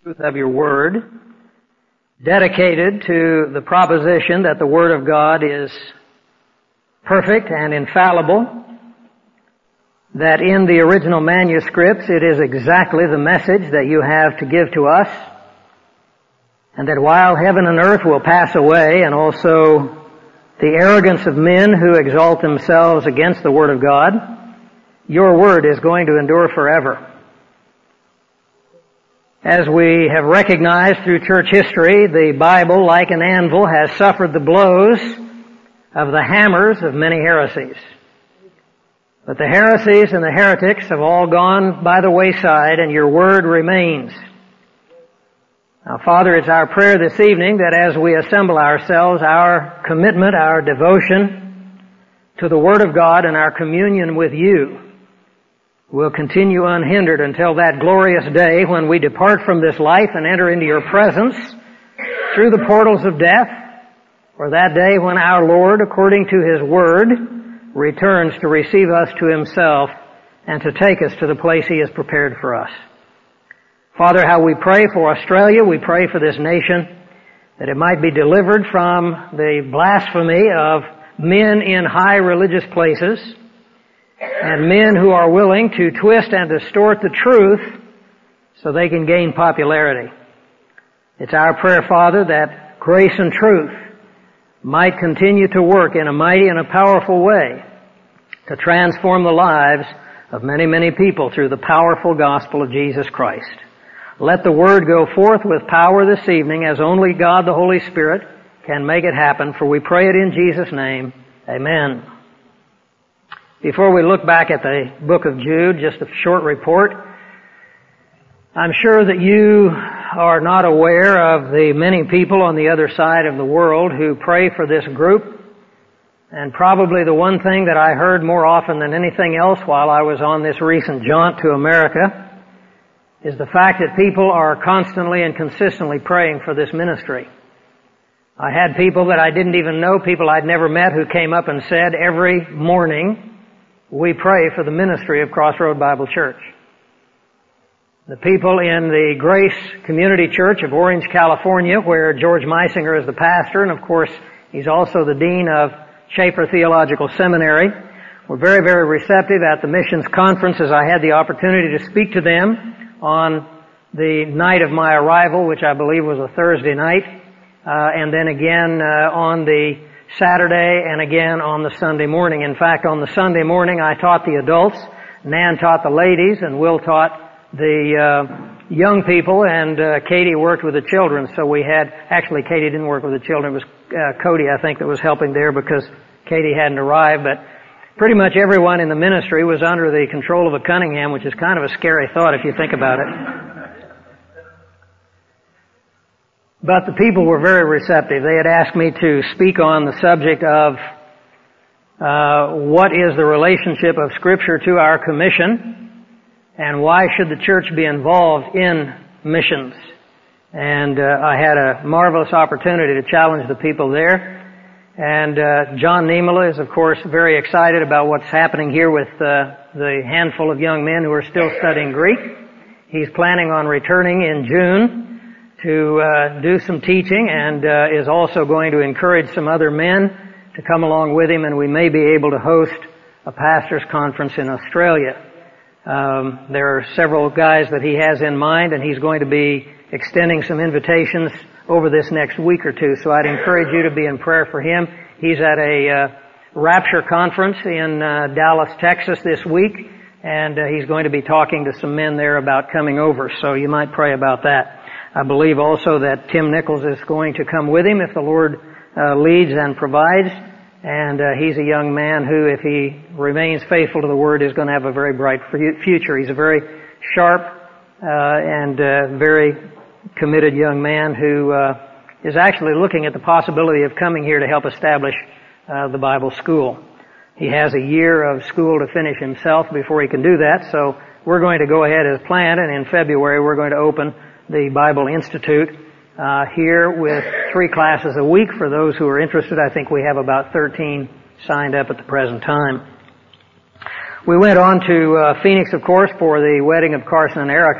Truth of your Word, dedicated to the proposition that the Word of God is perfect and infallible, that in the original manuscripts it is exactly the message that you have to give to us, and that while heaven and earth will pass away, and also the arrogance of men who exalt themselves against the Word of God, your Word is going to endure forever. As we have recognized through church history, the Bible, like an anvil, has suffered the blows of the hammers of many heresies. But the heresies and the heretics have all gone by the wayside, and your Word remains. Now, Father, it's our prayer this evening that as we assemble ourselves, our commitment, our devotion to the Word of God and our communion with you will continue unhindered until that glorious day when we depart from this life and enter into your presence through the portals of death, or that day when our Lord, according to His Word, returns to receive us to Himself and to take us to the place He has prepared for us. Father, how we pray for Australia, we pray for this nation, that it might be delivered from the blasphemy of men in high religious places, and men who are willing to twist and distort the truth so they can gain popularity. It's our prayer, Father, that grace and truth might continue to work in a mighty and a powerful way to transform the lives of many, many people through the powerful gospel of Jesus Christ. Let the Word go forth with power this evening as only God the Holy Spirit can make it happen, for we pray it in Jesus' name. Amen. Before we look back at the book of Jude, just a short report. I'm sure that you are not aware of the many people on the other side of the world who pray for this group. And probably the one thing that I heard more often than anything else while I was on this recent jaunt to America is the fact that people are constantly and consistently praying for this ministry. I had people that I didn't even know, people I'd never met, who came up and said every morning, we pray for the ministry of Crossroad Bible Church. The people in the Grace Community Church of Orange, California, where George Meisinger is the pastor, and of course he's also the dean of Schaeffer Theological Seminary, were very, very receptive at the missions conferences. I had the opportunity to speak to them on the night of my arrival, which I believe was a Thursday night, and then again on the Saturday and again on the Sunday morning. In fact, on the Sunday morning I taught the adults, Nan taught the ladies, and Will taught the young people, and Katie worked with the children. So we had, actually Katie didn't work with the children, it was Cody I think that was helping there because Katie hadn't arrived, but pretty much everyone in the ministry was under the control of a Cunningham, which is kind of a scary thought if you think about it. But the people were very receptive. They had asked me to speak on the subject of what is the relationship of Scripture to our commission, and why should the church be involved in missions. And I had a marvelous opportunity to challenge the people there. And John Niemela is, of course, very excited about what's happening here with the handful of young men who are still studying Greek. He's planning on returning in June to do some teaching, and is also going to encourage some other men to come along with him, and we may be able to host a pastors' conference in Australia. There are several guys that he has in mind, and he's going to be extending some invitations over this next week or two, so I'd encourage you to be in prayer for him. He's at a Rapture conference in Dallas, Texas this week, and he's going to be talking to some men there about coming over, so you might pray about that. I believe also that Tim Nichols is going to come with him if the Lord leads and provides. And he's a young man who, if he remains faithful to the Word, is going to have a very bright future. He's a very sharp and very committed young man who is actually looking at the possibility of coming here to help establish the Bible school. He has a year of school to finish himself before he can do that, so we're going to go ahead as planned, and in February we're going to open the Bible Institute here with 3 classes a week for those who are interested. I think we have about 13 signed up at the present time. We went on to Phoenix, of course, for the wedding of Carson and Erica.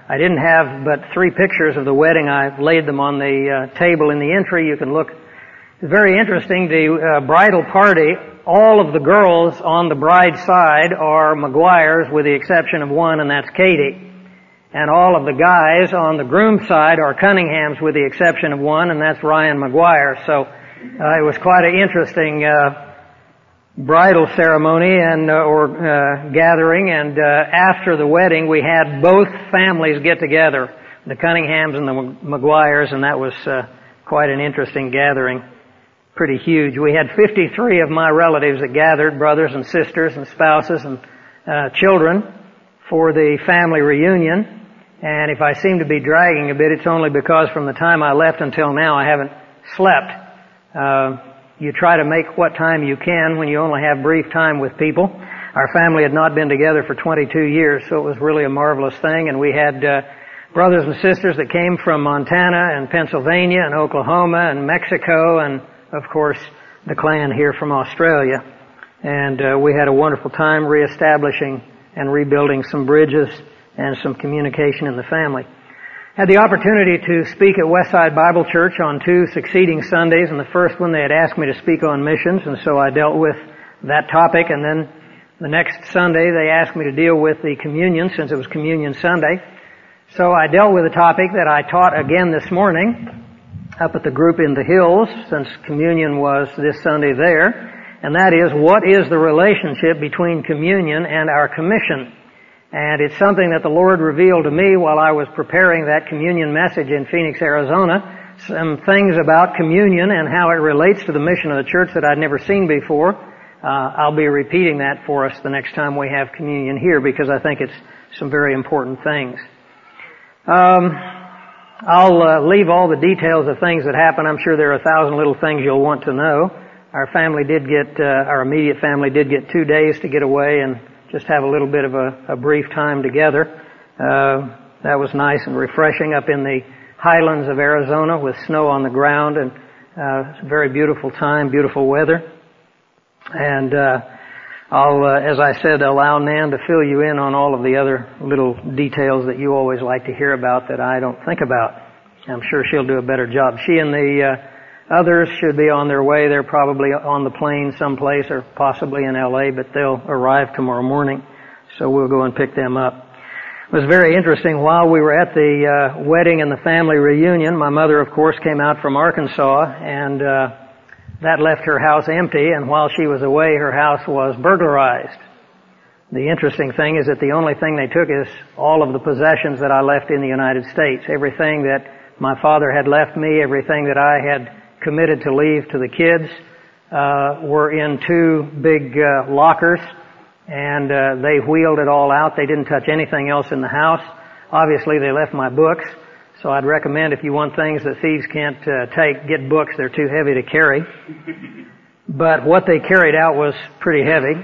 I didn't have but 3 pictures of the wedding. I laid them on the table in the entry. You can look. It's very interesting. The bridal party, all of the girls on the bride's side are McGuires with the exception of one, and that's Katie. And all of the guys on the groom's side are Cunninghams with the exception of one, and that's Ryan McGuire. So it was quite an interesting bridal ceremony and gathering. And after the wedding, we had both families get together, the Cunninghams and the McGuires, and that was quite an interesting gathering. Pretty huge. We had 53 of my relatives that gathered, brothers and sisters and spouses and children, for the family reunion. And if I seem to be dragging a bit, it's only because from the time I left until now I haven't slept. You try to make what time you can when you only have brief time with people. Our family had not been together for 22 years, so it was really a marvelous thing. And we had brothers and sisters that came from Montana and Pennsylvania and Oklahoma and Mexico and, of course, the clan here from Australia. And we had a wonderful time reestablishing and rebuilding some bridges and some communication in the family. Had the opportunity to speak at Westside Bible Church on 2 succeeding Sundays, and the first one they had asked me to speak on missions, and so I dealt with that topic, and then the next Sunday they asked me to deal with the communion, since it was Communion Sunday. So I dealt with a topic that I taught again this morning up at the group in the hills, since communion was this Sunday there, and that is, what is the relationship between communion and our commission? And it's something that the Lord revealed to me while I was preparing that communion message in Phoenix, Arizona. Some things about communion and how it relates to the mission of the church that I'd never seen before. I'll be repeating that for us the next time we have communion here, because I think it's some very important things. I'll leave all the details of things that happen. I'm sure there are 1,000 little things you'll want to know. Our family did get, our immediate family did get 2 days to get away and just have a little bit of a brief time together. That was nice and refreshing up in the highlands of Arizona with snow on the ground, and it's a very beautiful time, beautiful weather. And I'll, as I said, allow Nan to fill you in on all of the other little details that you always like to hear about that I don't think about. I'm sure she'll do a better job. She and the others should be on their way. They're probably on the plane someplace or possibly in LA, but they'll arrive tomorrow morning, so we'll go and pick them up. It was very interesting. While we were at the wedding and the family reunion, my mother, of course, came out from Arkansas, and that left her house empty, and while she was away, her house was burglarized. The interesting thing is that the only thing they took is all of the possessions that I left in the United States. Everything that my father had left me, everything that I had committed to leave to the kids, were in 2 big lockers, and they wheeled it all out. They didn't touch anything else in the house. Obviously, they left my books, so I'd recommend, if you want things that thieves can't take, get books. They're too heavy to carry. But what they carried out was pretty heavy.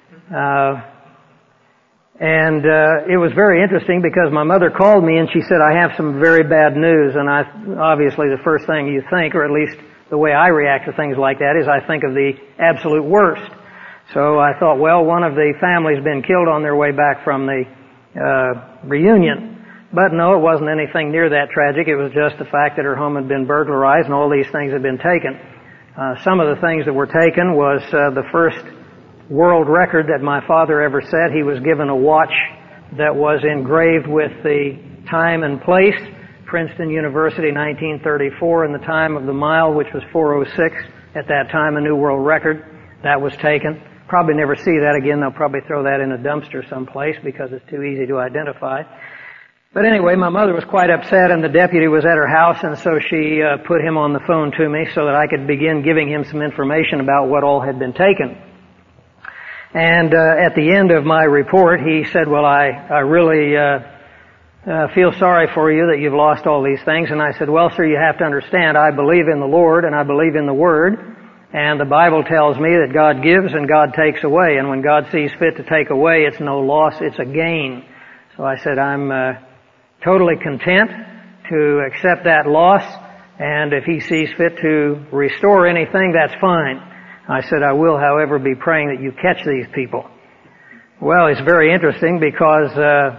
And it was very interesting because my mother called me and she said, I have some very bad news. And obviously the first thing you think, or at least the way I react to things like that, is I think of the absolute worst. So I thought, well, one of the families been killed on their way back from the reunion. But no, it wasn't anything near that tragic. It was just the fact that her home had been burglarized and all these things had been taken. Some of the things that were taken was the first world record that my father ever set. He was given a watch that was engraved with the time and place, Princeton University, 1934, and the time of the mile, which was 4:06 at that time, a new world record. That was taken. Probably never see that again. They'll probably throw that in a dumpster someplace because it's too easy to identify. But anyway, my mother was quite upset, and the deputy was at her house, and so she put him on the phone to me so that I could begin giving him some information about what all had been taken. And at the end of my report, he said, well, I really feel sorry for you that you've lost all these things. And I said, well, sir, you have to understand, I believe in the Lord and I believe in the Word. And the Bible tells me that God gives and God takes away. And when God sees fit to take away, it's no loss, it's a gain. So I said, I'm totally content to accept that loss. And if He sees fit to restore anything, that's fine. I said, I will, however, be praying that you catch these people. Well, it's very interesting because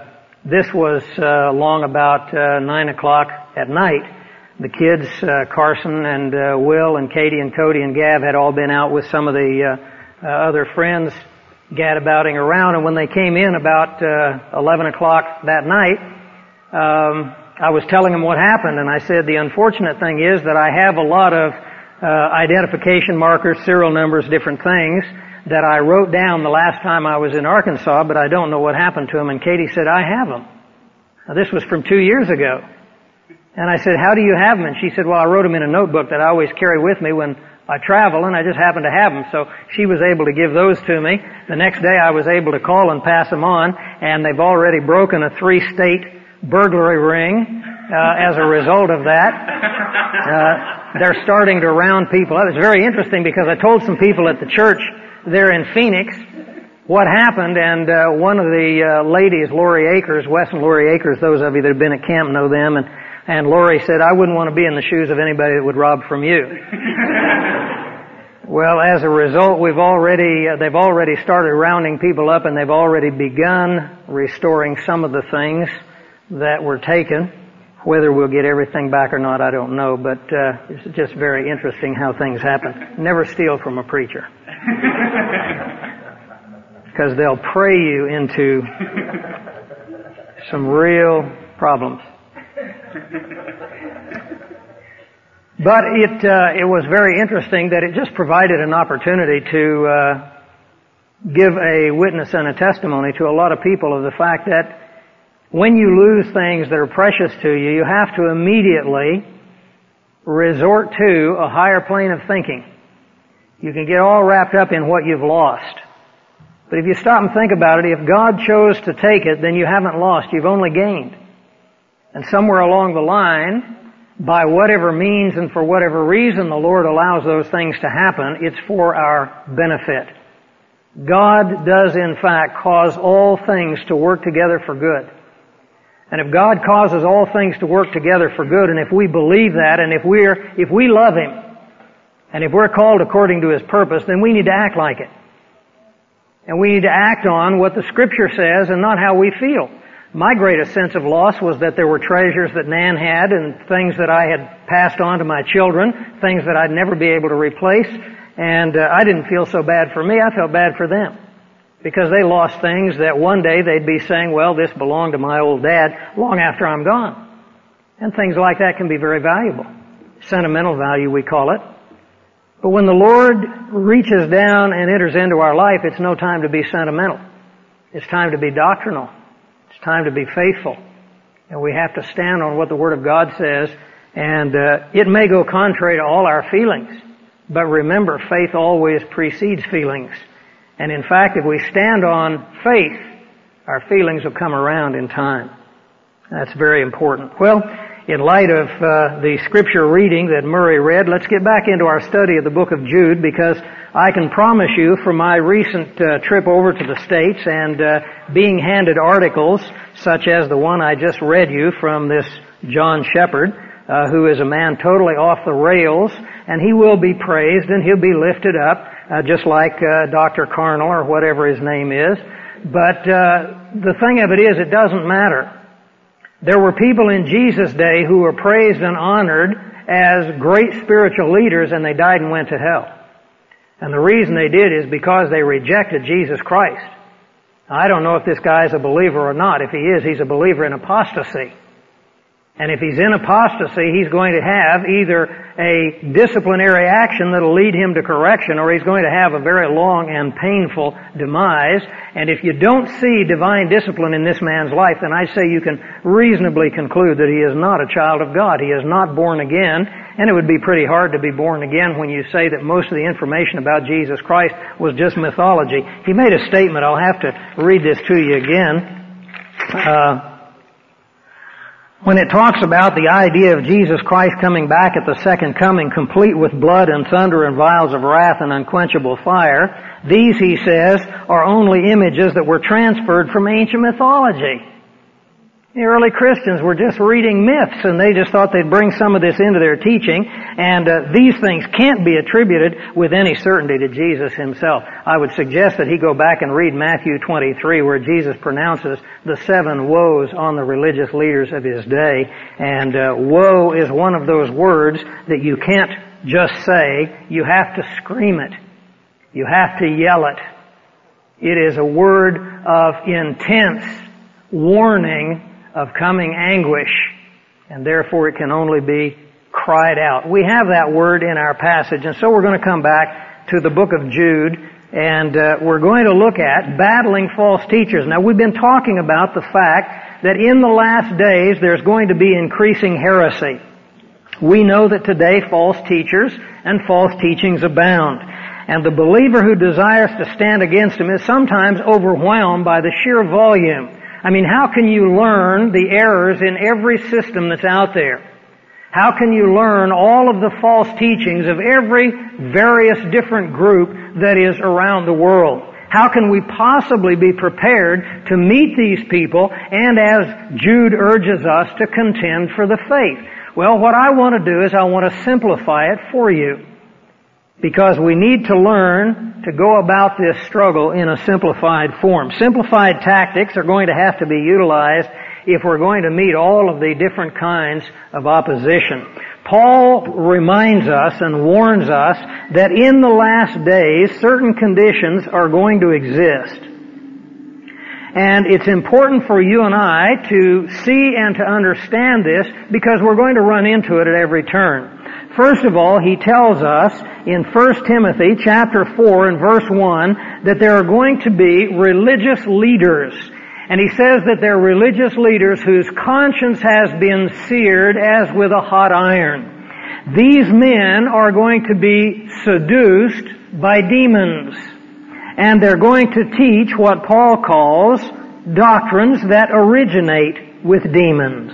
This was long about 9 o'clock at night. The kids, Carson and Will and Katie and Cody and Gav, had all been out with some of the other friends gadabouting around, and when they came in about 11 o'clock that night, I was telling them what happened, and I said, the unfortunate thing is that I have a lot of identification markers, serial numbers, different things that I wrote down the last time I was in Arkansas, but I don't know what happened to them. And Katie said, I have them. Now, this was from 2 years ago. And I said, how do you have them? And she said, well, I wrote them in a notebook that I always carry with me when I travel, and I just happen to have them. So she was able to give those to me. The next day I was able to call and pass them on, and they've already broken a 3-state burglary ring as a result of that. They're starting to round people up. It's very interesting because I told some people at the church there in Phoenix what happened, and one of the ladies, Lori Akers, Wes and Lori Akers, those of you that have been at camp know them, and Lori said, I wouldn't want to be in the shoes of anybody that would rob from you. Well, as a result, they've already started rounding people up, and they've already begun restoring some of the things that were taken. Whether we'll get everything back or not, I don't know, but it's just very interesting how things happen. Never steal from a preacher. Because they'll pray you into some real problems. But it was very interesting that it just provided an opportunity to give a witness and a testimony to a lot of people of the fact that when you lose things that are precious to you, you have to immediately resort to a higher plane of thinking. You can get all wrapped up in what you've lost. But if you stop and think about it, if God chose to take it, then you haven't lost, you've only gained. And somewhere along the line, by whatever means and for whatever reason the Lord allows those things to happen, it's for our benefit. God does in fact cause all things to work together for good. And if God causes all things to work together for good, and if we believe that, and if we love Him, and if we're called according to His purpose, then we need to act like it. And we need to act on what the Scripture says and not how we feel. My greatest sense of loss was that there were treasures that Nan had and things that I had passed on to my children, things that I'd never be able to replace, and I didn't feel so bad for me, I felt bad for them. Because they lost things that one day they'd be saying, well, this belonged to my old dad long after I'm gone. And things like that can be very valuable. Sentimental value, we call it. But when the Lord reaches down and enters into our life, it's no time to be sentimental. It's time to be doctrinal. It's time to be faithful. And we have to stand on what the Word of God says. And it may go contrary to all our feelings. But remember, faith always precedes feelings. And in fact, if we stand on faith, our feelings will come around in time. That's very important. Well, in light of the scripture reading that Murray read, let's get back into our study of the book of Jude, because I can promise you from my recent trip over to the States and being handed articles such as the one I just read you from this John Shepherd, who is a man totally off the rails, and he will be praised and he'll be lifted up, just like Dr. Carnal or whatever his name is. But the thing of it is, it doesn't matter. There were people in Jesus' day who were praised and honored as great spiritual leaders, and they died and went to hell. And the reason they did is because they rejected Jesus Christ. Now, I don't know if this guy is a believer or not. If he is, he's a believer in apostasy. And if he's in apostasy, he's going to have either a disciplinary action that'll lead him to correction, or he's going to have a very long and painful demise. And if you don't see divine discipline in this man's life, then I say you can reasonably conclude that he is not a child of God. He is not born again. And it would be pretty hard to be born again when you say that most of the information about Jesus Christ was just mythology. He made a statement. I'll have to read this to you again. When it talks about the idea of Jesus Christ coming back at the second coming, complete with blood and thunder and vials of wrath and unquenchable fire, these, he says, are only images that were transferred from ancient mythology. The early Christians were just reading myths, and they just thought they'd bring some of this into their teaching, and these things can't be attributed with any certainty to Jesus himself. I would suggest that he go back and read Matthew 23, where Jesus pronounces the 7 woes on the religious leaders of his day, and woe is one of those words that you can't just say, you have to scream it. You have to yell it. It is a word of intense warning of coming anguish, and therefore it can only be cried out. We have that word in our passage, and so we're going to come back to the book of Jude, and we're going to look at battling false teachers. Now, we've been talking about the fact that in the last days there's going to be increasing heresy. We know that today false teachers and false teachings abound, and the believer who desires to stand against them is sometimes overwhelmed by the sheer volume. I mean, how can you learn the errors in every system that's out there? How can you learn all of the false teachings of every various different group that is around the world? How can we possibly be prepared to meet these people and, as Jude urges us, to contend for the faith? Well, what I want to do is I want to simplify it for you, because we need to learn to go about this struggle in a simplified form. Simplified tactics are going to have to be utilized if we're going to meet all of the different kinds of opposition. Paul reminds us and warns us that in the last days certain conditions are going to exist. And it's important for you and I to see and to understand this, because we're going to run into it at every turn. First of all, he tells us in 1 Timothy chapter 4 and verse 1 that there are going to be religious leaders. And he says that they're religious leaders whose conscience has been seared as with a hot iron. These men are going to be seduced by demons. And they're going to teach what Paul calls doctrines that originate with demons.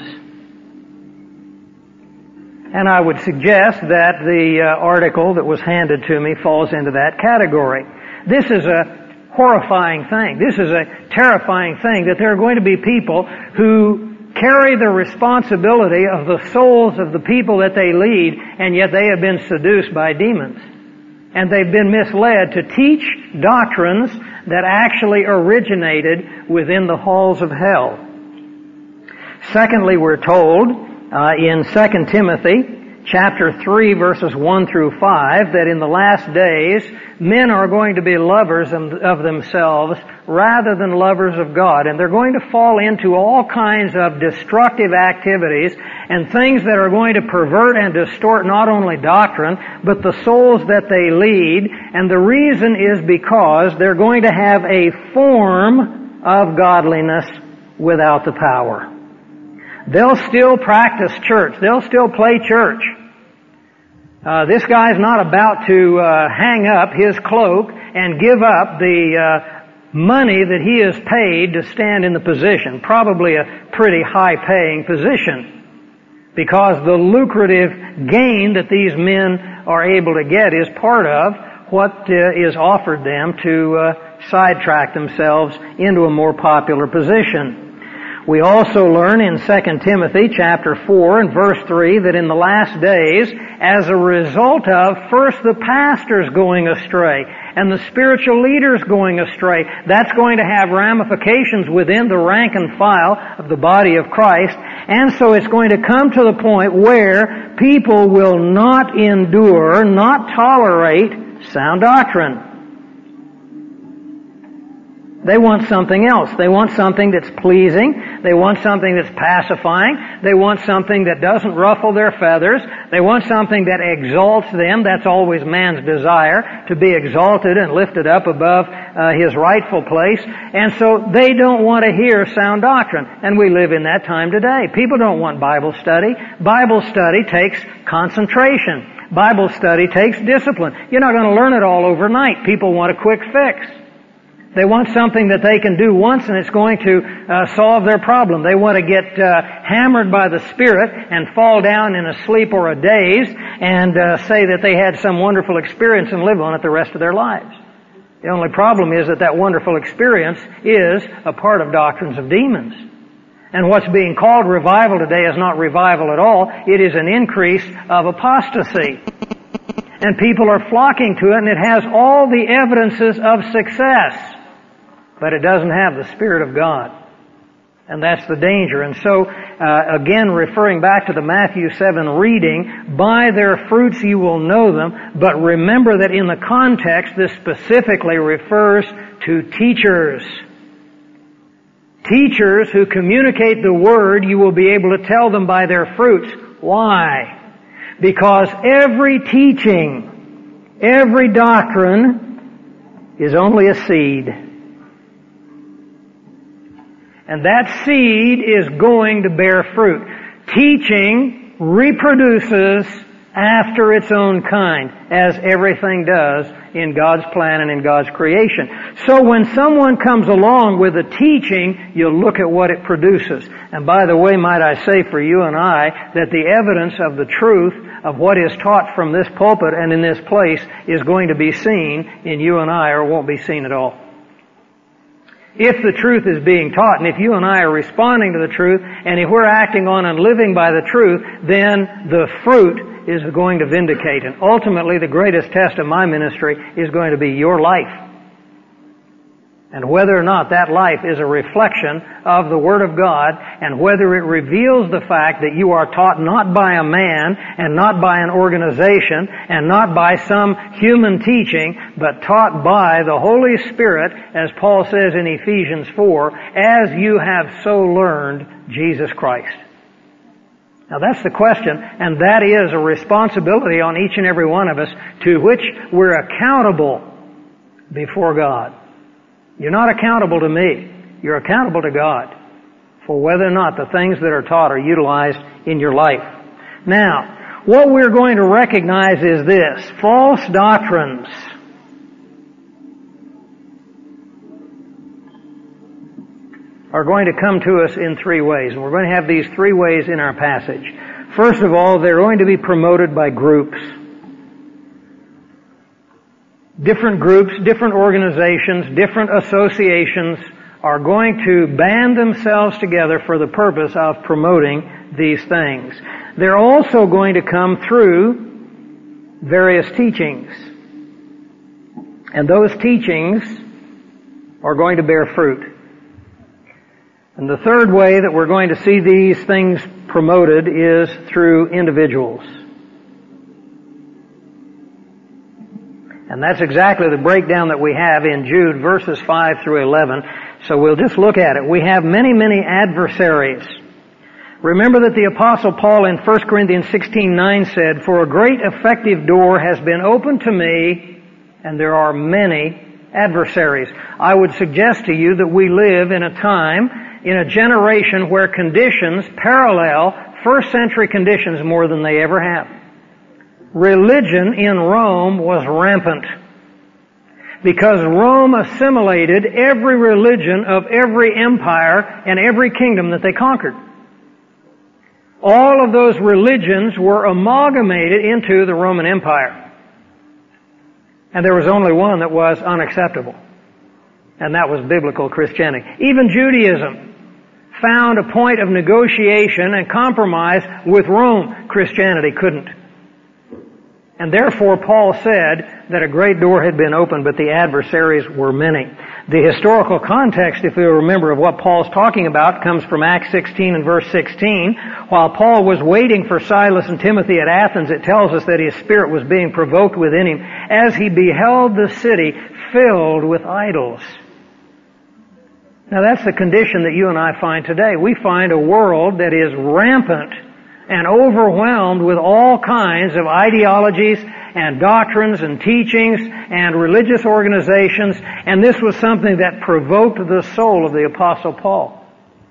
And I would suggest that the article that was handed to me falls into that category. This is a horrifying thing. This is a terrifying thing, that there are going to be people who carry the responsibility of the souls of the people that they lead, and yet they have been seduced by demons. And they've been misled to teach doctrines that actually originated within the halls of hell. Secondly, we're told in 2 Timothy chapter 3 verses 1 through 5 that in the last days men are going to be lovers of themselves rather than lovers of God, and they're going to fall into all kinds of destructive activities and things that are going to pervert and distort not only doctrine but the souls that they lead. And the reason is because they're going to have a form of godliness without the power. They'll still practice church. They'll still play church. This guy's not about to hang up his cloak and give up the money that he is paid to stand in the position. Probably a pretty high-paying position, because the lucrative gain that these men are able to get is part of what is offered them to sidetrack themselves into a more popular position. We also learn in 2 Timothy chapter 4 and verse 3 that in the last days, as a result of first the pastors going astray and the spiritual leaders going astray, that's going to have ramifications within the rank and file of the body of Christ. And so it's going to come to the point where people will not endure, not tolerate sound doctrine. They want something else. They want something that's pleasing. They want something that's pacifying. They want something that doesn't ruffle their feathers. They want something that exalts them. That's always man's desire, to be exalted and lifted up above his rightful place. And so they don't want to hear sound doctrine. And we live in that time today. People don't want Bible study. Bible study takes concentration. Bible study takes discipline. You're not going to learn it all overnight. People want a quick fix. They want something that they can do once and it's going to solve their problem. They want to get hammered by the Spirit and fall down in a sleep or a daze and say that they had some wonderful experience and live on it the rest of their lives. The only problem is that that wonderful experience is a part of doctrines of demons. And what's being called revival today is not revival at all. It is an increase of apostasy. And people are flocking to it, and it has all the evidences of success. But it doesn't have the Spirit of God. And that's the danger. And so, again, referring back to the Matthew 7 reading, by their fruits you will know them, but remember that in the context this specifically refers to teachers. Teachers who communicate the Word, you will be able to tell them by their fruits. Why? Because every teaching, every doctrine is only a seed. And that seed is going to bear fruit. Teaching reproduces after its own kind, as everything does in God's plan and in God's creation. So when someone comes along with a teaching, you'll look at what it produces. And by the way, might I say for you and I, that the evidence of the truth of what is taught from this pulpit and in this place is going to be seen in you and I, or won't be seen at all. If the truth is being taught, and if you and I are responding to the truth, and if we're acting on and living by the truth, then the fruit is going to vindicate. And ultimately, the greatest test of my ministry is going to be your life. And whether or not that life is a reflection of the Word of God, and whether it reveals the fact that you are taught not by a man, and not by an organization, and not by some human teaching, but taught by the Holy Spirit, as Paul says in Ephesians 4, as you have so learned Jesus Christ. Now that's the question, and that is a responsibility on each and every one of us to which we're accountable before God. You're not accountable to me. You're accountable to God for whether or not the things that are taught are utilized in your life. Now, what we're going to recognize is this: false doctrines are going to come to us in three ways. And we're going to have these three ways in our passage. First of all, they're going to be promoted by groups. Different groups, different organizations, different associations are going to band themselves together for the purpose of promoting these things. They're also going to come through various teachings. And those teachings are going to bear fruit. And the third way that we're going to see these things promoted is through individuals. And that's exactly the breakdown that we have in Jude, verses 5 through 11. So we'll just look at it. We have many, many adversaries. Remember that the Apostle Paul in 1 Corinthians 16:9 said, "For a great effective door has been opened to me, and there are many adversaries." I would suggest to you that we live in a time, in a generation where conditions parallel first century conditions more than they ever have. Religion in Rome was rampant because Rome assimilated every religion of every empire and every kingdom that they conquered. All of those religions were amalgamated into the Roman Empire. And there was only one that was unacceptable, and that was biblical Christianity. Even Judaism found a point of negotiation and compromise with Rome. Christianity couldn't. And therefore Paul said that a great door had been opened, but the adversaries were many. The historical context, if you remember, of what Paul's talking about comes from Acts 16 and verse 16. While Paul was waiting for Silas and Timothy at Athens, it tells us that his spirit was being provoked within him as he beheld the city filled with idols. Now that's the condition that you and I find today. We find a world that is rampant and overwhelmed with all kinds of ideologies and doctrines and teachings and religious organizations, and this was something that provoked the soul of the Apostle Paul.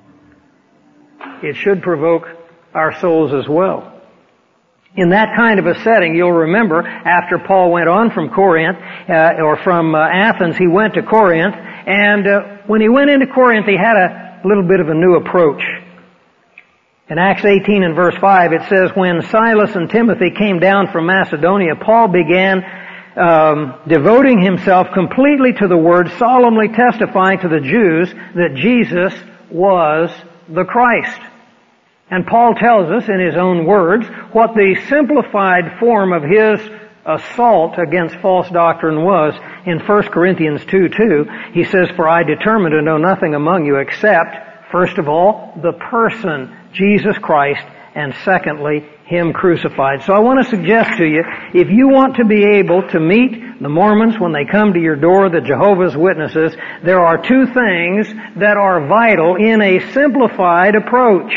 It should provoke our souls as well. In that kind of a setting, you'll remember, after Paul went on from Corinth, or from Athens, he went to Corinth, and when he went into Corinth, he had a little bit of a new approach. In Acts 18 and verse 5, it says, "When Silas and Timothy came down from Macedonia, Paul began devoting himself completely to the Word, solemnly testifying to the Jews that Jesus was the Christ. And Paul tells us in his own words what the simplified form of his assault against false doctrine was in 1 Corinthians 2:2. He says, "For I determined to know nothing among you except, first of all, the person, Jesus Christ, and secondly, Him crucified." So I want to suggest to you, if you want to be able to meet the Mormons when they come to your door, the Jehovah's Witnesses, there are two things that are vital in a simplified approach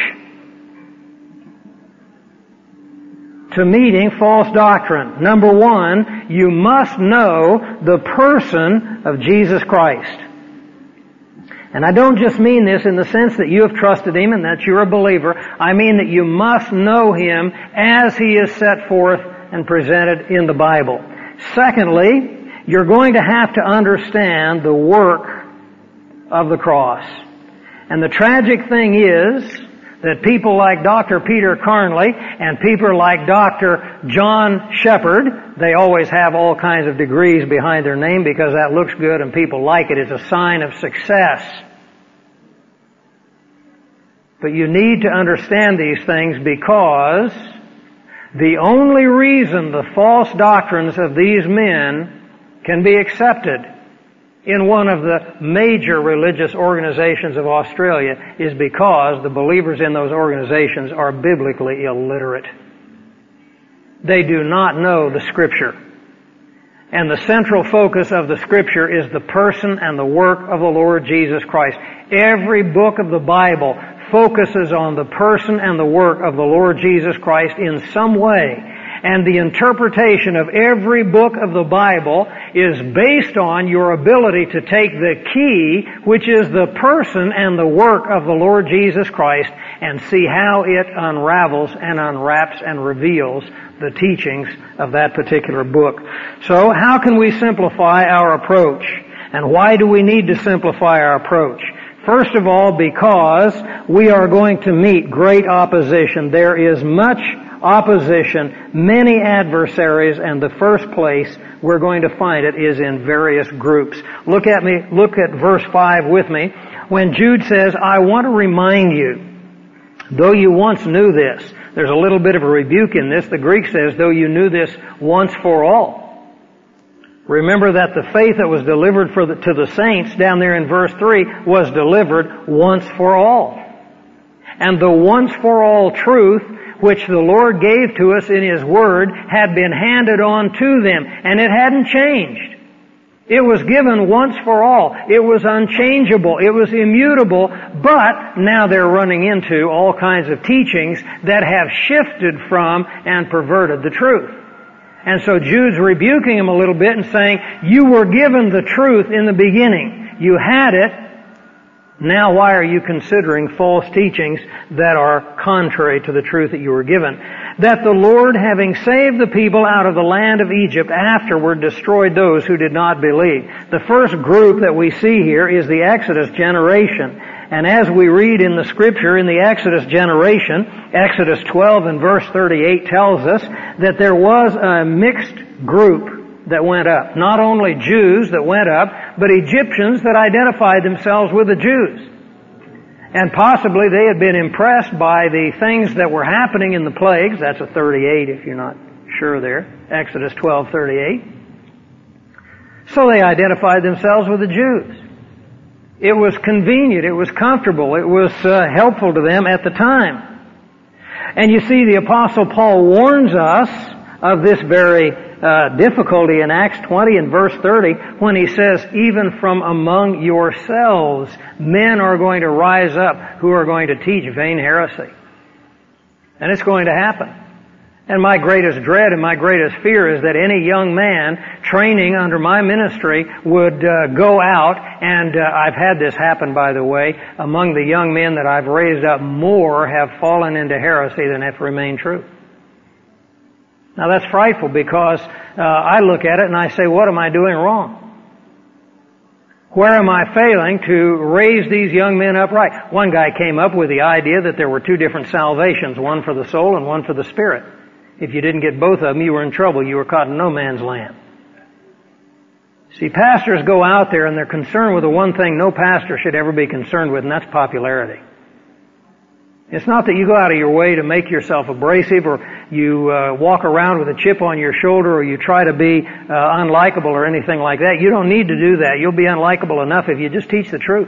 to meeting false doctrine. Number one, you must know the person of Jesus Christ. And I don't just mean this in the sense that you have trusted Him and that you're a believer. I mean that you must know Him as He is set forth and presented in the Bible. Secondly, you're going to have to understand the work of the cross. And the tragic thing is that people like Dr. Peter Carnley and people like Dr. John Shepherd, they always have all kinds of degrees behind their name because that looks good and people like it. It's a sign of success. But you need to understand these things because the only reason the false doctrines of these men can be accepted in one of the major religious organizations of Australia is because the believers in those organizations are biblically illiterate. They do not know the Scripture. And the central focus of the Scripture is the person and the work of the Lord Jesus Christ. Every book of the Bible focuses on the person and the work of the Lord Jesus Christ in some way. And the interpretation of every book of the Bible is based on your ability to take the key, which is the person and the work of the Lord Jesus Christ, and see how it unravels and unwraps and reveals the teachings of that particular book. So how can we simplify our approach? And why do we need to simplify our approach? First of all, because we are going to meet great opposition. There is much opposition, many adversaries, and the first place we're going to find it is in various groups. Look at verse 5 with me. When Jude says, "I want to remind you, though you once knew this," there's a little bit of a rebuke in this. The Greek says, "though you knew this once for all." Remember that the faith that was delivered to the saints down there in verse 3 was delivered once for all. And the once for all truth which the Lord gave to us in His Word had been handed on to them, and it hadn't changed. It was given once for all. It was unchangeable. It was immutable, but now they're running into all kinds of teachings that have shifted from and perverted the truth. And so Jude's rebuking him a little bit and saying, you were given the truth in the beginning. You had it. Now why are you considering false teachings that are contrary to the truth that you were given? That the Lord, having saved the people out of the land of Egypt, afterward destroyed those who did not believe. The first group that we see here is the Exodus generation. And as we read in the Scripture, in the Exodus generation, Exodus 12 and verse 38 tells us that there was a mixed group that went up. Not only Jews that went up, but Egyptians that identified themselves with the Jews. And possibly they had been impressed by the things that were happening in the plagues. That's a 38 if you're not sure there. Exodus 12:38. So they identified themselves with the Jews. It was convenient, it was comfortable, it was helpful to them at the time. And you see, the Apostle Paul warns us of this very difficulty in Acts 20 and verse 30 when he says, even from among yourselves, men are going to rise up who are going to teach vain heresy. And it's going to happen. And my greatest dread and my greatest fear is that any young man training under my ministry would go out, and I've had this happen, by the way, among the young men that I've raised up, more have fallen into heresy than have remained true. Now that's frightful because I look at it and I say, what am I doing wrong? Where am I failing to raise these young men upright? One guy came up with the idea that there were two different salvations, one for the soul and one for the spirit. If you didn't get both of them, you were in trouble. You were caught in no man's land. See, pastors go out there and they're concerned with the one thing no pastor should ever be concerned with, and that's popularity. It's not that you go out of your way to make yourself abrasive, or you walk around with a chip on your shoulder, or you try to be unlikable or anything like that. You don't need to do that. You'll be unlikable enough if you just teach the truth.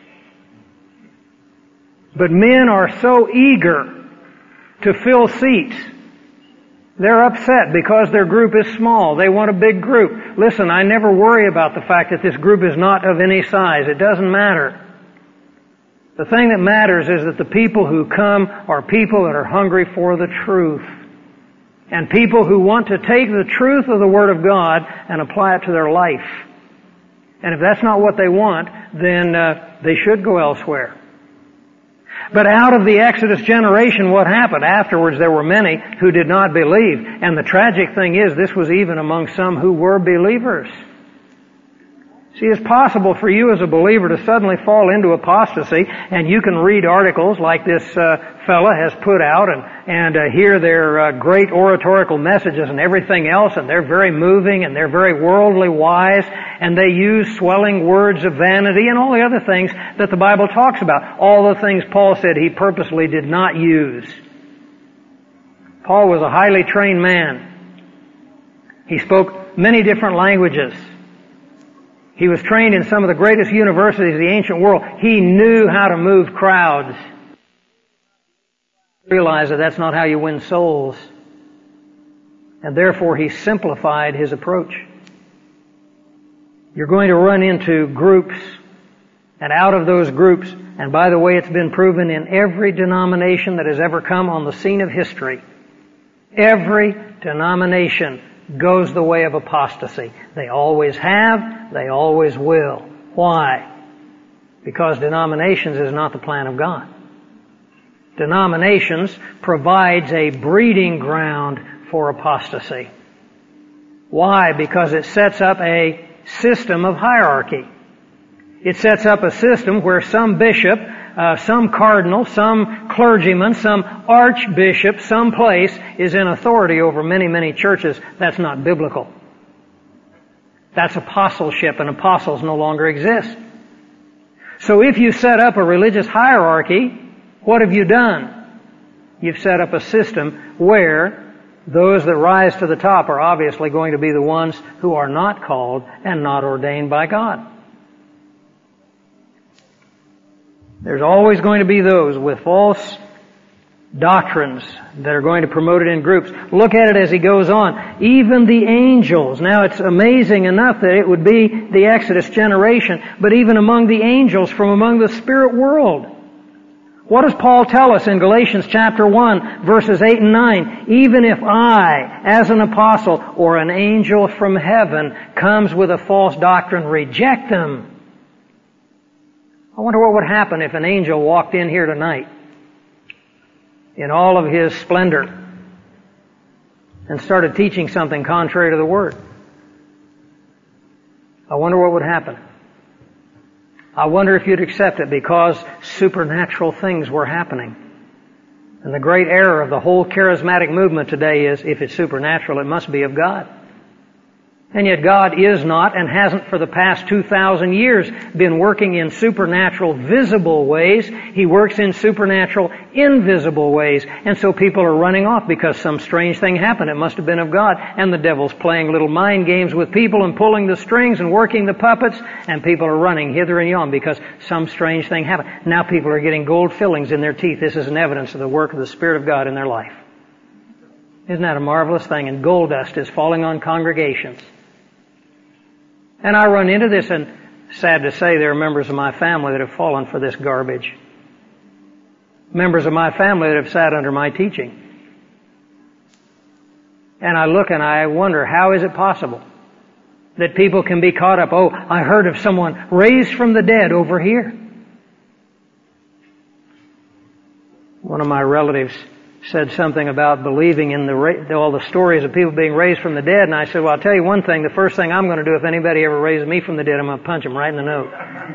But men are so eager to fill seats. They're upset because their group is small. They want a big group. Listen, I never worry about the fact that this group is not of any size. It doesn't matter. The thing that matters is that the people who come are people that are hungry for the truth. And people who want to take the truth of the Word of God and apply it to their life. And if that's not what they want, then they should go elsewhere. But out of the Exodus generation, what happened? Afterwards, there were many who did not believe. And the tragic thing is, this was even among some who were believers. See, it's possible for you as a believer to suddenly fall into apostasy, and you can read articles like this fella has put out and hear their great oratorical messages and everything else, and they're very moving and they're very worldly wise, and they use swelling words of vanity and all the other things that the Bible talks about. All the things Paul said he purposely did not use. Paul was a highly trained man. He spoke many different languages. He was trained in some of the greatest universities of the ancient world. He knew how to move crowds. Realize that that's not how you win souls. And therefore he simplified his approach. You're going to run into groups, and out of those groups, and by the way, it's been proven in every denomination that has ever come on the scene of history, every denomination goes the way of apostasy. They always have, they always will. Why? Because denominations is not the plan of God. Denominations provides a breeding ground for apostasy. Why? Because it sets up a system of hierarchy. It sets up a system where some bishop, some cardinal, some clergyman, some archbishop, some place is in authority over many, many churches. That's not biblical. That's apostleship, and apostles no longer exist. So if you set up a religious hierarchy, what have you done? You've set up a system where those that rise to the top are obviously going to be the ones who are not called and not ordained by God. There's always going to be those with false doctrines that are going to promote it in groups. Look at it as he goes on. Even the angels. Now it's amazing enough that it would be the Exodus generation, but even among the angels from among the spirit world. What does Paul tell us in Galatians chapter 1, verses 8 and 9? Even if I, as an apostle or an angel from heaven, comes with a false doctrine, reject them. I wonder what would happen if an angel walked in here tonight in all of his splendor and started teaching something contrary to the Word. I wonder what would happen. I wonder if you'd accept it, because supernatural things were happening. And the great error of the whole charismatic movement today is, if it's supernatural, it must be of God. And yet God is not, and hasn't for the past 2,000 years, been working in supernatural visible ways. He works in supernatural invisible ways. And so people are running off because some strange thing happened. It must have been of God. And the devil's playing little mind games with people and pulling the strings and working the puppets. And people are running hither and yon because some strange thing happened. Now people are getting gold fillings in their teeth. This is an evidence of the work of the Spirit of God in their life. Isn't that a marvelous thing? And gold dust is falling on congregations. And I run into this, and sad to say, there are members of my family that have fallen for this garbage. Members of my family that have sat under my teaching. And I look and I wonder, how is it possible that people can be caught up? Oh, I heard of someone raised from the dead over here. One of my relatives said something about believing in all the stories of people being raised from the dead, and I said, well, I'll tell you one thing, the first thing I'm going to do if anybody ever raises me from the dead, I'm going to punch them right in the nose.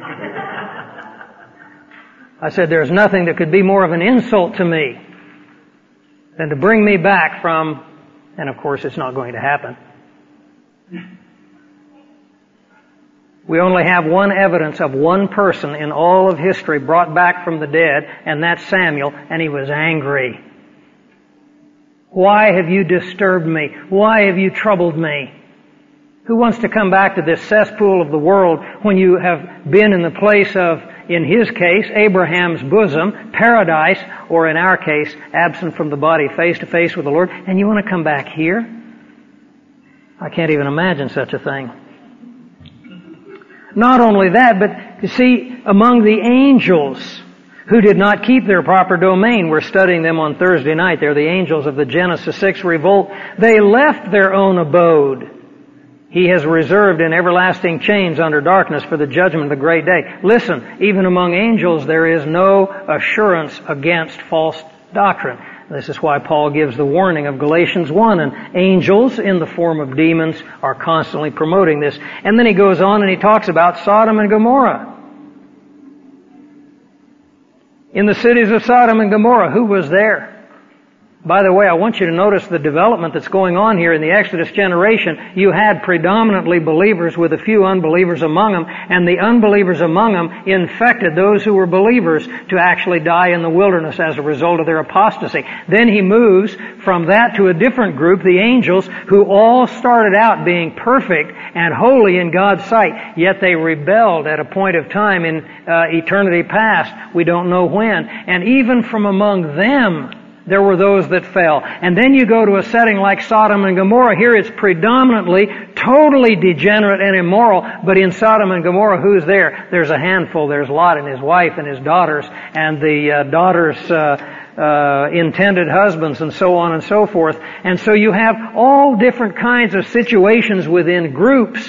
I said, there's nothing that could be more of an insult to me than to bring me back from, and of course it's not going to happen. We only have one evidence of one person in all of history brought back from the dead, and that's Samuel, and he was angry. Why have you disturbed me? Why have you troubled me? Who wants to come back to this cesspool of the world when you have been in the place of, in his case, Abraham's bosom, paradise, or in our case, absent from the body, face to face with the Lord, and you want to come back here? I can't even imagine such a thing. Not only that, but you see, among the angels who did not keep their proper domain, we're studying them on Thursday night, they're the angels of the Genesis 6 revolt, they left their own abode. He has reserved in everlasting chains under darkness for the judgment of the great day. Listen, even among angels there is no assurance against false doctrine. This is why Paul gives the warning of Galatians 1, and angels in the form of demons are constantly promoting this. And then he goes on and he talks about Sodom and Gomorrah. In the cities of Sodom and Gomorrah, who was there? By the way, I want you to notice the development that's going on here in the Exodus generation. You had predominantly believers with a few unbelievers among them, and the unbelievers among them infected those who were believers to actually die in the wilderness as a result of their apostasy. Then he moves from that to a different group, the angels, who all started out being perfect and holy in God's sight, yet they rebelled at a point of time in eternity past. We don't know when. And even from among them, there were those that fell. And then you go to a setting like Sodom and Gomorrah. Here it's predominantly totally degenerate and immoral, but in Sodom and Gomorrah, who's there? There's a handful. There's Lot and his wife and his daughters, and the daughters' intended husbands, and so on and so forth. And so you have all different kinds of situations within groups.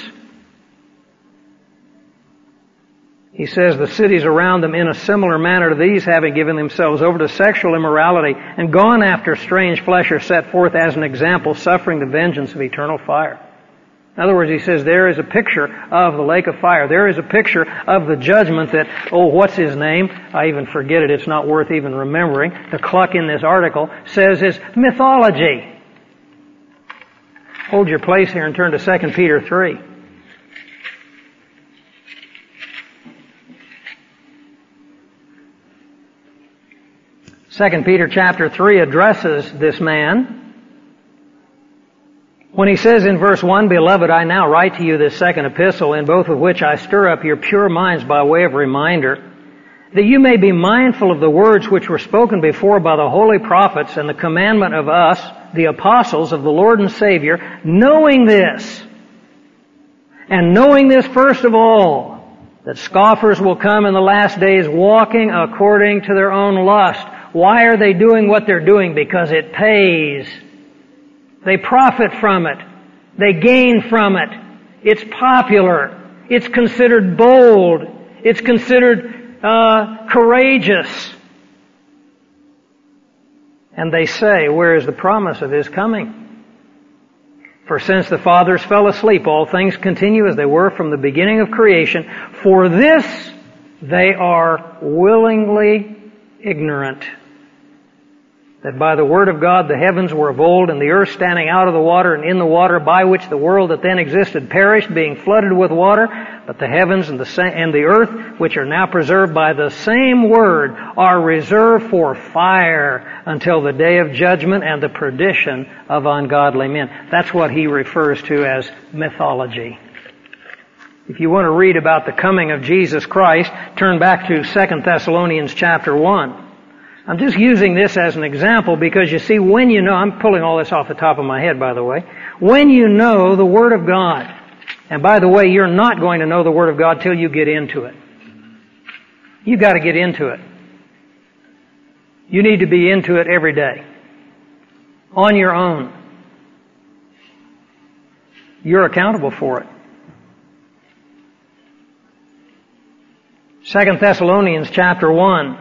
He says the cities around them in a similar manner to these, having given themselves over to sexual immorality and gone after strange flesh, are set forth as an example, suffering the vengeance of eternal fire. In other words, he says there is a picture of the lake of fire. There is a picture of the judgment that, what's his name? I even forget it. It's not worth even remembering. The cluck in this article says is mythology. Hold your place here and turn to 2 Peter 3. 2 Peter chapter 3 addresses this man when he says in verse 1, Beloved, I now write to you this second epistle, in both of which I stir up your pure minds by way of reminder, that you may be mindful of the words which were spoken before by the holy prophets and the commandment of us, the apostles of the Lord and Savior, knowing this, and knowing this first of all, that scoffers will come in the last days walking according to their own lust. Why are they doing what they're doing? Because it pays. They profit from it. They gain from it. It's popular. It's considered bold. It's considered courageous. And they say, where is the promise of His coming? For since the fathers fell asleep, all things continue as they were from the beginning of creation. For this they are willingly ignorant, that by the word of God the heavens were of old, and the earth standing out of the water and in the water, by which the world that then existed perished, being flooded with water. But the heavens and the earth, which are now preserved by the same word, are reserved for fire until the day of judgment and the perdition of ungodly men. That's what he refers to as mythology. If you want to read about the coming of Jesus Christ, turn back to 2 Thessalonians chapter 1. I'm just using this as an example because you see, when you know, I'm pulling all this off the top of my head, by the way, when you know the Word of God, and by the way, you're not going to know the Word of God till you get into it. You've got to get into it. You need to be into it every day. On your own. You're accountable for it. 2 Thessalonians chapter 1.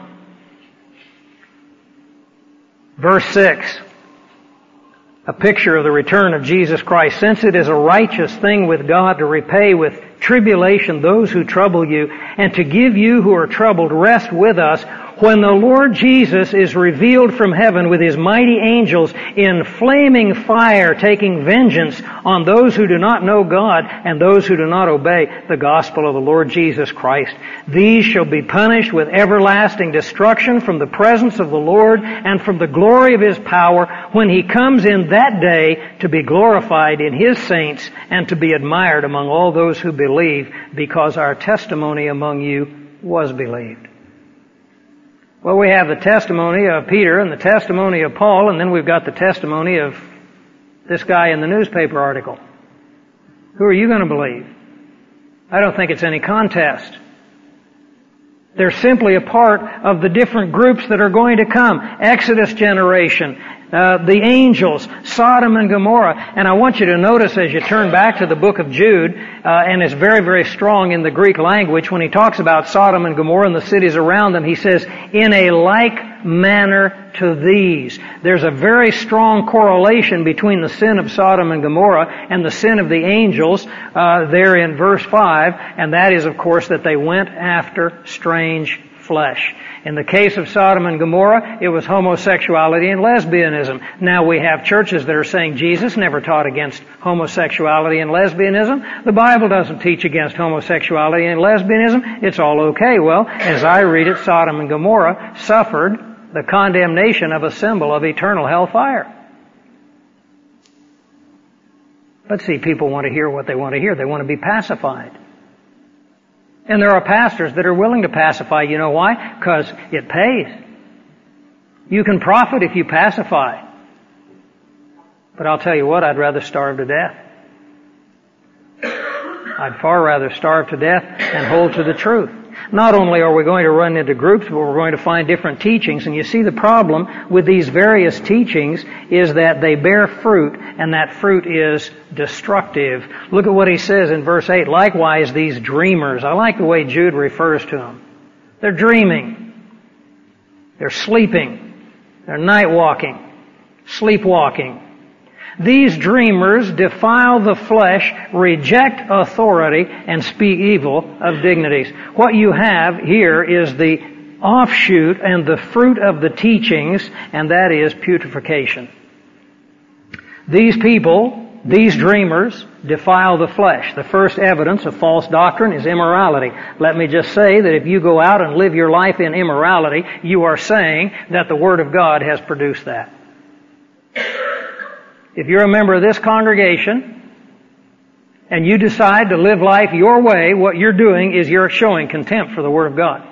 Verse 6, a picture of the return of Jesus Christ. Since it is a righteous thing with God to repay with tribulation those who trouble you, and to give you who are troubled rest with us, when the Lord Jesus is revealed from heaven with His mighty angels in flaming fire, taking vengeance on those who do not know God and those who do not obey the gospel of the Lord Jesus Christ. These shall be punished with everlasting destruction from the presence of the Lord and from the glory of His power when He comes in that day to be glorified in His saints and to be admired among all those who believe, because our testimony among you was believed. Well, we have the testimony of Peter and the testimony of Paul, and then we've got the testimony of this guy in the newspaper article. Who are you going to believe? I don't think it's any contest. They're simply a part of the different groups that are going to come. Exodus generation, the angels, Sodom and Gomorrah. And I want you to notice as you turn back to the book of Jude, and it's very, very strong in the Greek language, when he talks about Sodom and Gomorrah and the cities around them, he says, in a like manner to these. There's a very strong correlation between the sin of Sodom and Gomorrah and the sin of the angels there in verse 5, and that is, of course, that they went after strange flesh. In the case of Sodom and Gomorrah, it was homosexuality and lesbianism. Now we have churches that are saying Jesus never taught against homosexuality and lesbianism. The Bible doesn't teach against homosexuality and lesbianism. It's all okay. Well, as I read it, Sodom and Gomorrah suffered the condemnation of a symbol of eternal hellfire. But see, people want to hear what they want to hear. They want to be pacified. And there are pastors that are willing to pacify. You know why? Because it pays. You can profit if you pacify. But I'll tell you what, I'd rather starve to death. I'd far rather starve to death and hold to the truth. Not only are we going to run into groups, but we're going to find different teachings. And you see, the problem with these various teachings is that they bear fruit, and that fruit is destructive. Look at what he says in verse 8. Likewise, these dreamers. I like the way Jude refers to them. They're dreaming. They're sleeping. They're night walking. Sleepwalking. These dreamers defile the flesh, reject authority, and speak evil of dignities. What you have here is the offshoot and the fruit of the teachings, and that is putrefaction. These people, these dreamers, defile the flesh. The first evidence of false doctrine is immorality. Let me just say that if you go out and live your life in immorality, you are saying that the Word of God has produced that. If you're a member of this congregation and you decide to live life your way, what you're doing is you're showing contempt for the Word of God.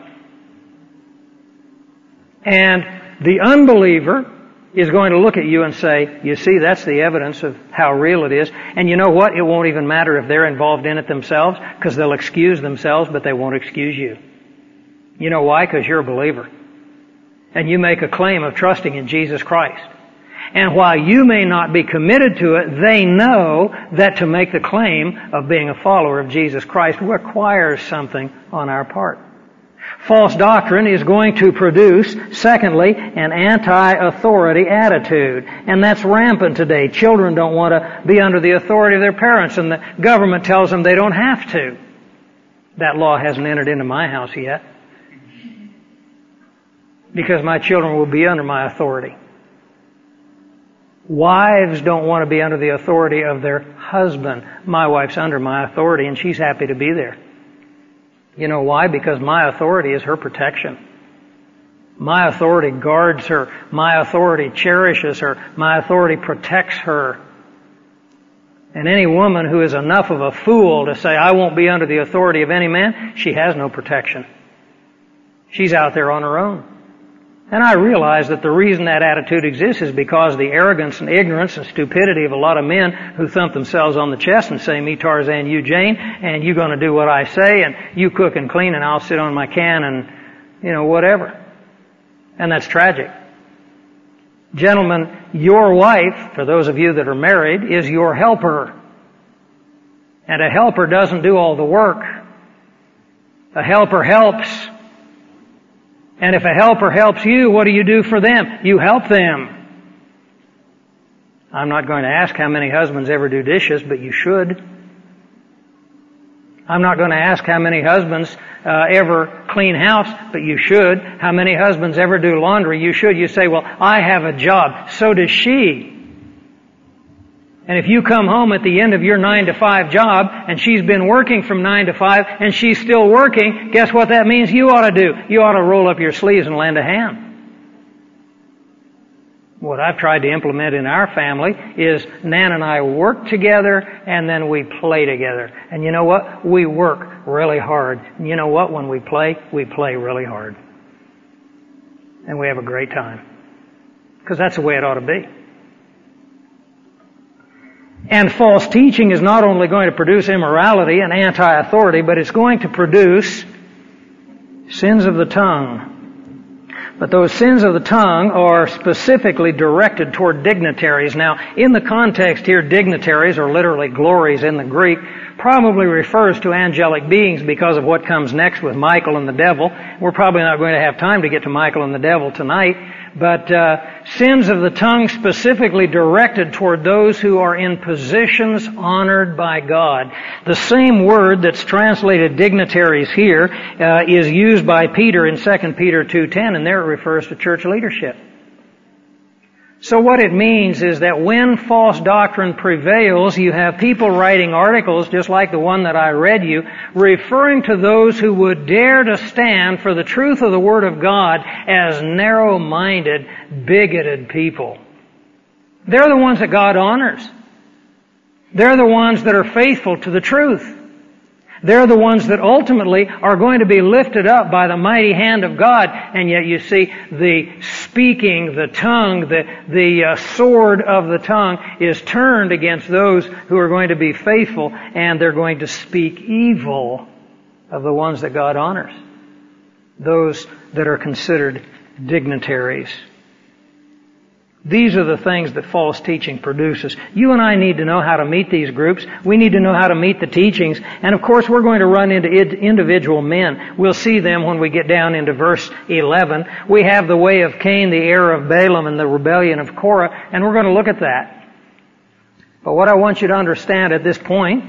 And the unbeliever is going to look at you and say, you see, that's the evidence of how real it is. And you know what? It won't even matter if they're involved in it themselves, because they'll excuse themselves, but they won't excuse you. You know why? Because you're a believer. And you make a claim of trusting in Jesus Christ. And while you may not be committed to it, they know that to make the claim of being a follower of Jesus Christ requires something on our part. False doctrine is going to produce, secondly, an anti-authority attitude. And that's rampant today. Children don't want to be under the authority of their parents, and the government tells them they don't have to. That law hasn't entered into my house yet, because my children will be under my authority. Wives don't want to be under the authority of their husband. My wife's under my authority, and she's happy to be there. You know why? Because my authority is her protection. My authority guards her. My authority cherishes her. My authority protects her. And any woman who is enough of a fool to say, I won't be under the authority of any man, she has no protection. She's out there on her own. And I realize that the reason that attitude exists is because the arrogance and ignorance and stupidity of a lot of men who thump themselves on the chest and say, me Tarzan, you Jane, and you're going to do what I say, and you cook and clean, and I'll sit on my can and, whatever. And that's tragic. Gentlemen, your wife, for those of you that are married, is your helper. And a helper doesn't do all the work. A helper helps. And if a helper helps you, what do you do for them? You help them. I'm not going to ask how many husbands ever do dishes, but you should. I'm not going to ask how many husbands ever clean house, but you should. How many husbands ever do laundry? You should. You say, well, I have a job. So does she. And if you come home at the end of your 9-to-5 job and she's been working from 9 to 5 and she's still working, guess what that means you ought to do? You ought to roll up your sleeves and lend a hand. What I've tried to implement in our family is Nan and I work together and then we play together. And you know what? We work really hard. And you know what? When we play really hard. And we have a great time. Because that's the way it ought to be. And false teaching is not only going to produce immorality and anti-authority, but it's going to produce sins of the tongue. But those sins of the tongue are specifically directed toward dignitaries. Now, in the context here, dignitaries, or literally glories in the Greek, probably refers to angelic beings because of what comes next with Michael and the devil. We're probably not going to have time to get to Michael and the devil tonight, but sins of the tongue specifically directed toward those who are in positions honored by God. The same word that's translated dignitaries here is used by Peter in 2 Peter 2:10, and there it refers to church leadership. So what it means is that when false doctrine prevails, you have people writing articles just like the one that I read you, referring to those who would dare to stand for the truth of the Word of God as narrow-minded, bigoted people. They're the ones that God honors. They're the ones that are faithful to the truth. They're the ones that ultimately are going to be lifted up by the mighty hand of God. And yet you see the speaking, the tongue, the sword of the tongue is turned against those who are going to be faithful, and they're going to speak evil of the ones that God honors. Those that are considered dignitaries. These are the things that false teaching produces. You and I need to know how to meet these groups. We need to know how to meet the teachings. And of course, we're going to run into individual men. We'll see them when we get down into verse 11. We have the way of Cain, the error of Balaam, and the rebellion of Korah, and we're going to look at that. But what I want you to understand at this point,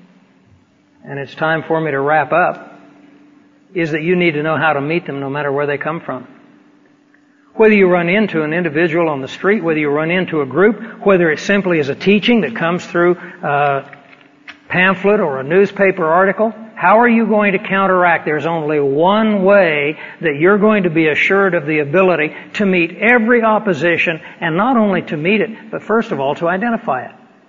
and it's time for me to wrap up, is that you need to know how to meet them no matter where they come from. Whether you run into an individual on the street, whether you run into a group, whether it simply is a teaching that comes through a pamphlet or a newspaper article, how are you going to counteract? There's only one way that you're going to be assured of the ability to meet every opposition, and not only to meet it, but first of all to identify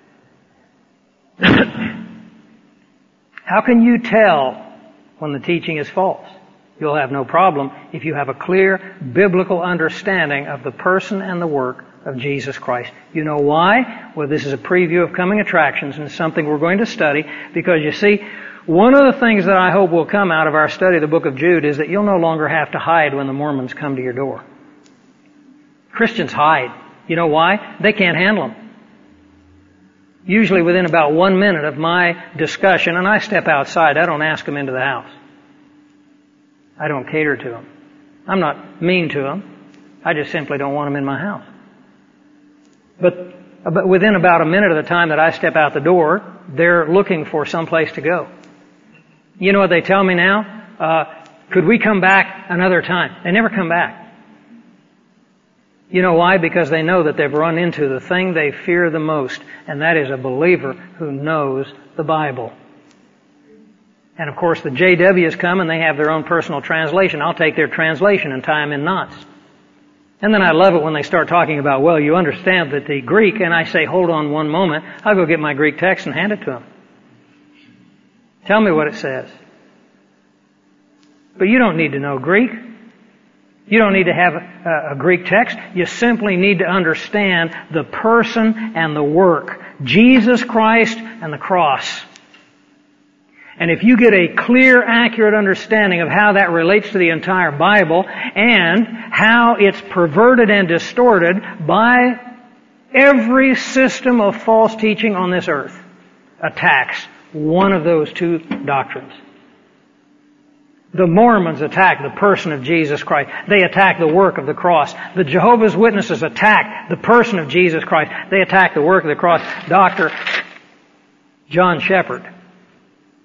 it. How can you tell when the teaching is false? You'll have no problem if you have a clear biblical understanding of the person and the work of Jesus Christ. You know why? Well, this is a preview of coming attractions, and it's something we're going to study, because you see, one of the things that I hope will come out of our study of the book of Jude is that you'll no longer have to hide when the Mormons come to your door. Christians hide. You know why? They can't handle them. Usually within about 1 minute of my discussion, and I step outside, I don't ask them into the house. I don't cater to them. I'm not mean to them. I just simply don't want them in my house. But within about a minute of the time that I step out the door, they're looking for some place to go. You know what they tell me now? Could we come back another time? They never come back. You know why? Because they know that they've run into the thing they fear the most, and that is a believer who knows the Bible. And of course the JWs come and they have their own personal translation. I'll take their translation and tie them in knots. And then I love it when they start talking about, well, you understand that the Greek, and I say, hold on one moment, I'll go get my Greek text and hand it to them. Tell me what it says. But you don't need to know Greek. You don't need to have a Greek text. You simply need to understand the person and the work. Jesus Christ and the cross. And if you get a clear, accurate understanding of how that relates to the entire Bible and how it's perverted and distorted by every system of false teaching on this earth, attacks one of those two doctrines. The Mormons attack the person of Jesus Christ. They attack the work of the cross. The Jehovah's Witnesses attack the person of Jesus Christ. They attack the work of the cross. Dr. John Shepherd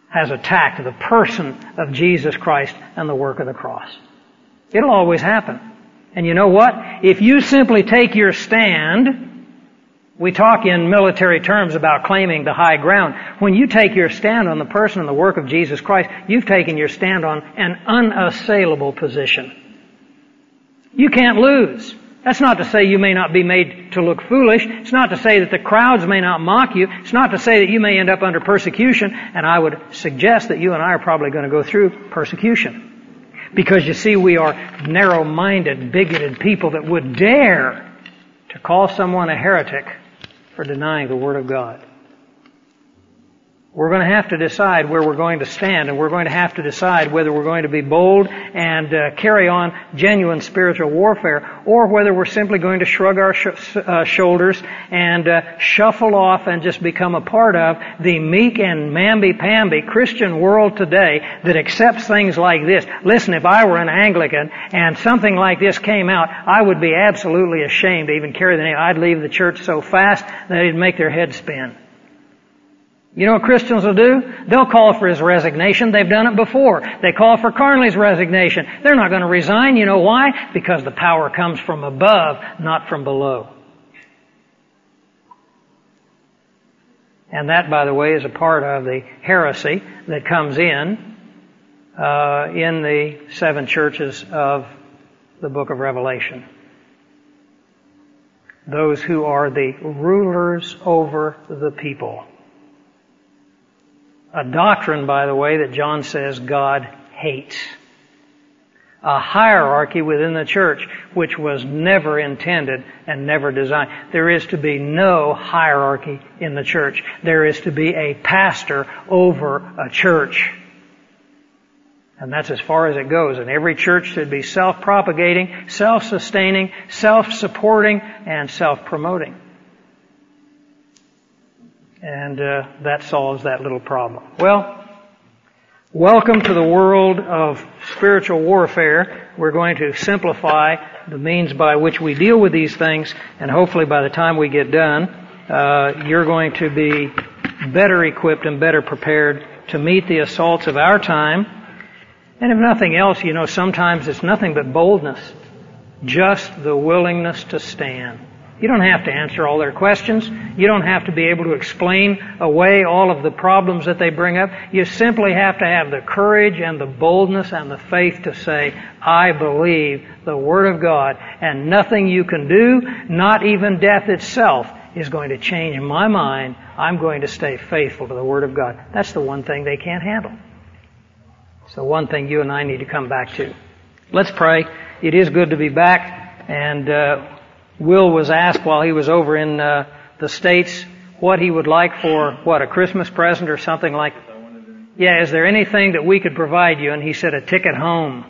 has attacked the person of Jesus Christ and the work of the cross. It'll always happen. And you know what? If you simply take your stand, we talk in military terms about claiming the high ground. When you take your stand on the person and the work of Jesus Christ, you've taken your stand on an unassailable position. You can't lose. That's not to say you may not be made to look foolish. It's not to say that the crowds may not mock you. It's not to say that you may end up under persecution. And I would suggest that you and I are probably going to go through persecution. Because you see, we are narrow-minded, bigoted people that would dare to call someone a heretic for denying the Word of God. We're going to have to decide where we're going to stand, and we're going to have to decide whether we're going to be bold and carry on genuine spiritual warfare, or whether we're simply going to shrug our shoulders and shuffle off and just become a part of the meek and mamby-pamby Christian world today that accepts things like this. Listen, if I were an Anglican and something like this came out, I would be absolutely ashamed to even carry the name. I'd leave the church so fast that it'd make their head spin. You know what Christians will do? They'll call for his resignation. They've done it before. They call for Carnley's resignation. They're not going to resign. You know why? Because the power comes from above, not from below. And that, by the way, is a part of the heresy that comes in the 7 churches of the book of Revelation. Those who are the rulers over the people. A doctrine, by the way, that John says God hates. A hierarchy within the church which was never intended and never designed. There is to be no hierarchy in the church. There is to be a pastor over a church. And that's as far as it goes. And every church should be self-propagating, self-sustaining, self-supporting, and self-promoting. And that solves that little problem. Well, welcome to the world of spiritual warfare. We're going to simplify the means by which we deal with these things, and hopefully by the time we get done, you're going to be better equipped and better prepared to meet the assaults of our time. And if nothing else, you know, sometimes it's nothing but boldness. Just the willingness to stand. You don't have to answer all their questions. You don't have to be able to explain away all of the problems that they bring up. You simply have to have the courage and the boldness and the faith to say, I believe the Word of God, and nothing you can do, not even death itself, is going to change my mind. I'm going to stay faithful to the Word of God. That's the one thing they can't handle. It's the one thing you and I need to come back to. Let's pray. It is good to be back, and Will was asked while he was over in the States what he would like for, a Christmas present or something like that. Yeah, is there anything that we could provide you? And he said, a ticket home.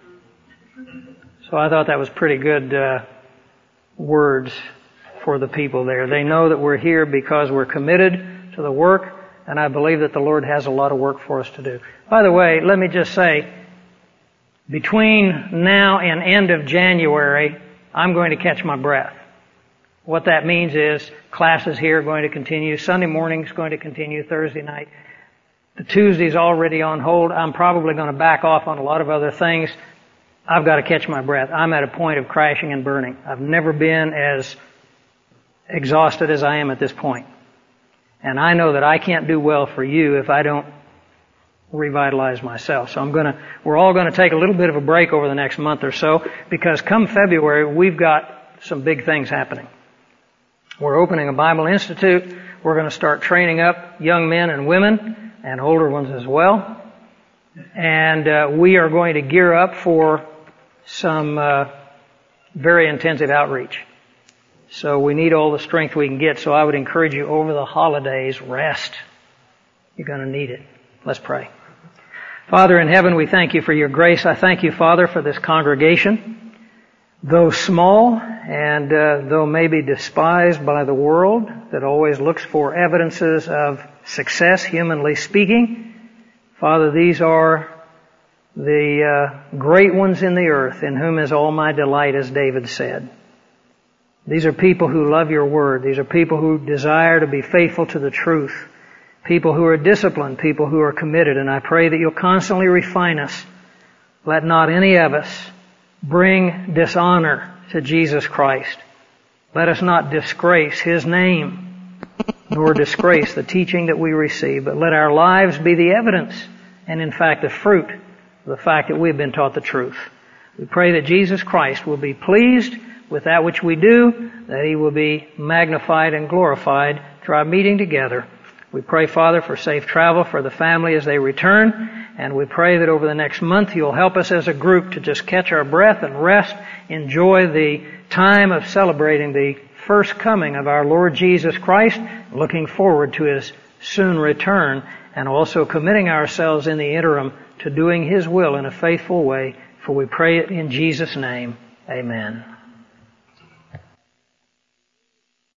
So I thought that was pretty good words for the people there. They know that we're here because we're committed to the work, and I believe that the Lord has a lot of work for us to do. By the way, let me just say, between now and end of January, I'm going to catch my breath. What that means is classes here are going to continue. Sunday morning is going to continue. Thursday night. The Tuesday's already on hold. I'm probably going to back off on a lot of other things. I've got to catch my breath. I'm at a point of crashing and burning. I've never been as exhausted as I am at this point. And I know that I can't do well for you if I don't revitalize myself. So we're all going to take a little bit of a break over the next month or so, because come February, we've got some big things happening. We're opening a Bible Institute. We're going to start training up young men and women, and older ones as well. And we are going to gear up for some very intensive outreach. So we need all the strength we can get. So I would encourage you over the holidays, rest. You're going to need it. Let's pray. Father in heaven, we thank you for your grace. I thank you, Father, for this congregation. Though small and though maybe despised by the world that always looks for evidences of success, humanly speaking, Father, these are the great ones in the earth, in whom is all my delight, as David said. These are people who love your word. These are people who desire to be faithful to the truth. people who are disciplined, people who are committed. And I pray that you'll constantly refine us. Let not any of us bring dishonor to Jesus Christ. Let us not disgrace His name, nor disgrace the teaching that we receive, but let our lives be the evidence and in fact the fruit of the fact that we've been taught the truth. We pray that Jesus Christ will be pleased with that which we do, that He will be magnified and glorified through our meeting together. We pray, Father, for safe travel for the family as they return, and we pray that over the next month You'll help us as a group to just catch our breath and rest, enjoy the time of celebrating the first coming of our Lord Jesus Christ, looking forward to His soon return, and also committing ourselves in the interim to doing His will in a faithful way, for we pray it in Jesus' name. Amen.